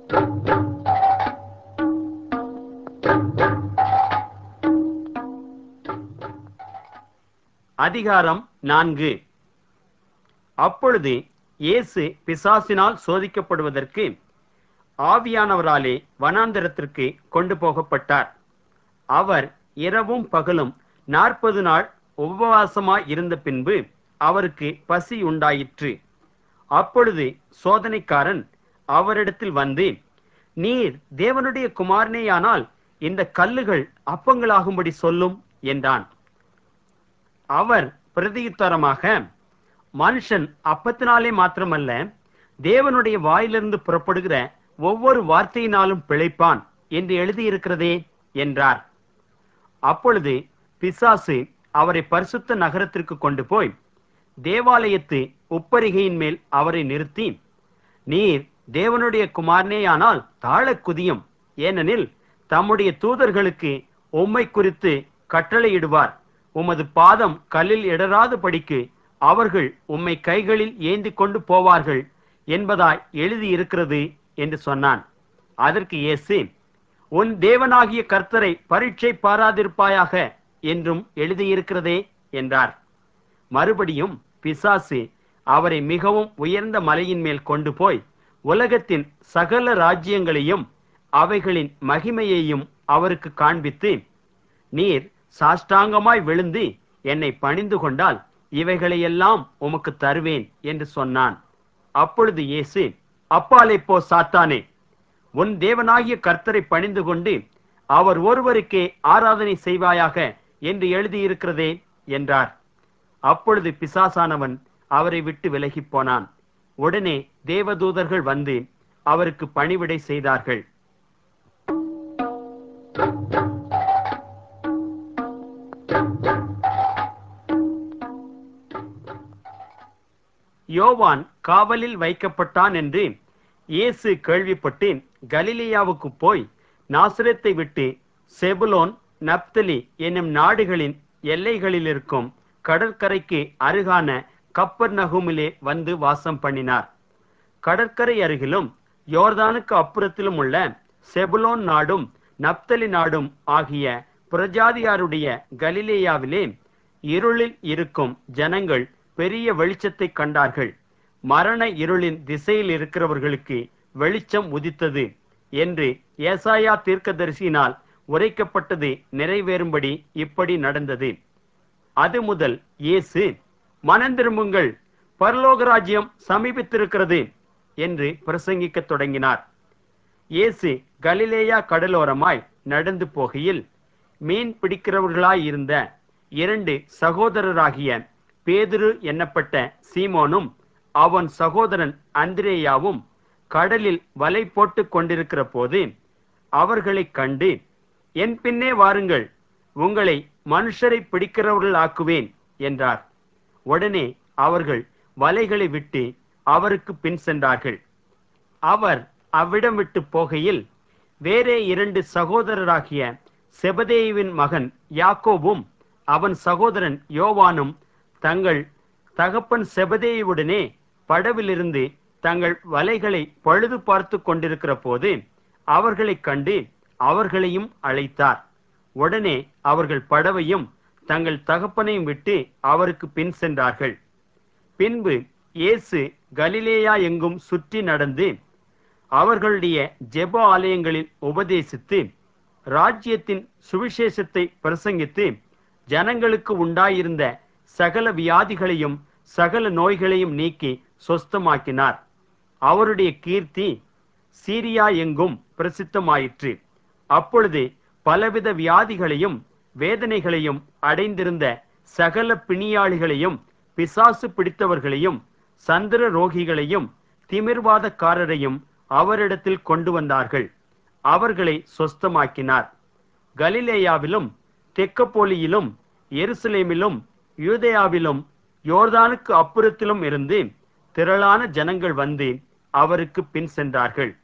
அதிகாரம் 4. அப்பொழுது இயேசு பிசாசினால் சோதிக்கப்படுவதற்கு ஆவியானவராலே வனாந்தரத்திற்கு கொண்டு போகப்பட்டார். அவர் இரவும் பகலும் 40 நாள் உபவாசமாய் இருந்த பின்பு அவருக்கு பசி உண்டாயிற்று. அப்பொழுது சோதனைக்காரன் அவரிடத்தில் வந்து, நீர் தேவனுடைய குமாரனேயானால் இந்த கல்லுகள் அப்பங்களாகும்படி சொல்லும் என்றான். அவர் பிரதியுத்தரமாக, மனுஷன் அப்பத்தினாலே மாத்திரமல்ல, தேவனுடைய வாயிலிருந்து புறப்படுகிற ஒவ்வொரு வார்த்தையினாலும் பிழைப்பான் என்று எழுதியிருக்கிறதே என்றார். அப்பொழுது பிசாசு அவரை பரிசுத்த நகரத்திற்கு கொண்டு போய் தேவாலயத்து உப்பரிகையின் மேல் அவரை நிறுத்தி, நீர் தேவனுடைய குமாரனேயானால் தாழ குதியும், ஏனெனில் தம்முடைய தூதர்களுக்கு உம்மை குறித்து கட்டளையிடுவார், உமது பாதம் கல்லில் இடராத படிக்கு அவர்கள் உம்மை கைகளில் ஏந்தி கொண்டு போவார்கள் என்பதாய் எழுதியிருக்கிறது என்று சொன்னான். அதற்கு இயேசு, உன் தேவனாகிய கர்த்தரை பரீட்சை பாராதிருப்பாயாக என்றும் எழுதியிருக்கிறதே என்றார். மறுபடியும் பிசாசு அவரை மிகவும் உயர்ந்த மலையின் மேல் கொண்டு போய் உலகத்தின் சகல ராஜ்யங்களையும் அவைகளின் மகிமையையும் அவருக்கு காண்பித்து, நீர் சாஷ்டாங்கமாய் விழுந்து என்னை பணிந்து கொண்டால் இவைகளையெல்லாம் உமக்கு தருவேன் என்று சொன்னான். அப்பொழுது இயேசு, அப்பாலே போ சாத்தானே, உன் தேவனாகிய கர்த்தரை பணிந்து கொண்டு அவர் ஒருவருக்கே ஆராதனை செய்வாயாக என்று எழுதியிருக்கிறதே என்றார். அப்பொழுது பிசாசானவன் அவரை விட்டு விலகி போனான். உடனே தேவதூதர்கள் வந்து அவருக்கு பணிவிடை செய்தார்கள். யோவான் காவலில் வைக்கப்பட்டான் என்று இயேசு கேள்விப்பட்டு கலிலேயாவுக்கு போய் நாசரேத்தை விட்டு செபுலோன் நப்தலி என்னும் நாடுகளின் எல்லைகளில் இருக்கும் கடற்கரைக்கு அருகான கப்பர்நகூமிலே வந்து வாசம் பண்ணினார். கடற்கரை அருகிலும் யோர்தானுக்கு அப்புறத்திலும் உள்ள செபுலோன் நாடும் நப்தலி நாடும் ஆகிய புறஜாதியாருடைய கலிலேயாவிலே இருளில் இருக்கும் ஜனங்கள் பெரிய வெளிச்சத்தை கண்டார்கள். மரண இருளின் திசையில் இருக்கிறவர்களுக்கு வெளிச்சம் உதித்தது என்று ஏசாயா தீர்க்கதரிசியினால் உரைக்கப்பட்டது நிறைவேறும்படி இப்படி நடந்தது. அது முதல் இயேசு, மனந்திரும்புங்கள், பரலோக ராஜ்யம் சமீபித்திருக்கிறது என்று பிரசங்கிக்க தொடங்கினார். இயேசு கலிலேயா கடலோரமாய் நடந்து போகையில் மீன் பிடிக்கிறவர்களாயிருந்த 2 சகோதரராகிய பேதுரு என்னப்பட்ட சீமோனும் அவன் சகோதரன் அந்திரேயாவும் கடலில் வலை போட்டுக் கொண்டிருக்கிற போது அவர்களை கண்டு, என் பின்னே வாருங்கள், உங்களை மனுஷரை பிடிக்கிறவர்கள் ஆக்குவேன் என்றார். உடனே அவர்கள் வலைகளை விட்டு அவருக்கு பின் சென்றார்கள். அவர் அவ்விடம் விட்டு போகையில் வேறே 2 சகோதரராகிய செபதேயுவின் மகன் யாக்கோபும் அவன் சகோதரன் யோவானும் தங்கள் தகப்பன் செபதேயுவுடனே படவிலிருந்து தங்கள் வலைகளை பழுது பார்த்து கொண்டிருக்கிற போது அவர்களை கண்டு அவர்களையும் அழைத்தார். உடனே அவர்கள் படவையும் தங்கள் தகப்பனையும் விட்டு அவருக்கு பின் சென்றார்கள். பின்பு இயேசு கலிலேயா எங்கும் சுற்றி நடந்து அவர்களுடைய ஜெப ஆலயங்களில் உபதேசித்து ராஜ்யத்தின் சுவிசேஷத்தை பிரசங்கித்து ஜனங்களுக்கு உண்டாயிருந்த சகல வியாதிகளையும் சகல நோய்களையும் நீக்கி சொஸ்தமாக்கினார். அவருடைய கீர்த்தி சீரியா எங்கும் பிரசித்தமாயிற்று. அப்பொழுது பலவித வியாதிகளையும் வேதனைகளையும் அடைந்திருந்த சகல பிணியாளிகளையும் பிசாசு பிடித்தவர்களையும் சந்திர ரோகிகளையும் திமிர்வாதக்காரரையும் அவரிடத்தில் கொண்டு வந்தார்கள். அவர்களை சொஸ்தமாக்கினார். கலிலேயாவிலும் தெக்கப்போலியிலும் எருசலேமிலும் யூதேயாவிலும் யோர்தானுக்கு அப்புறத்திலும் இருந்து திரளான ஜனங்கள் வந்து அவருக்கு பின் சென்றார்கள்.